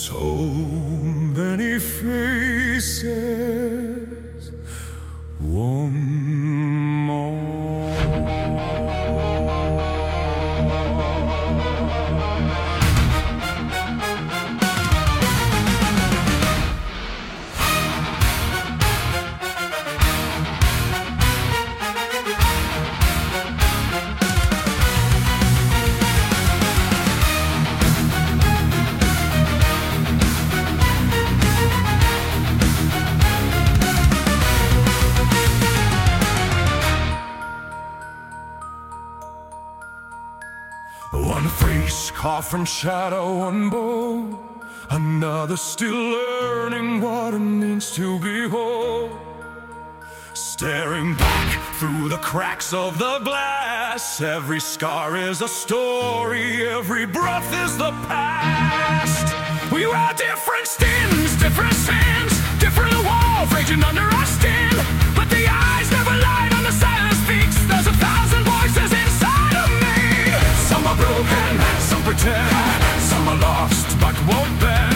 So many faces, one more. One face carved from shadow and bone, another still learning what it means to be whole. Staring back through the cracks of the glass, every scar is a story, every breath is the past. We wear different skins, different sins, different walls raging under our skin, but the eyes never lied on the silence speaks. There's 1,000 voices inside of me. Some are broken, some pretend, some are lost but won't bend.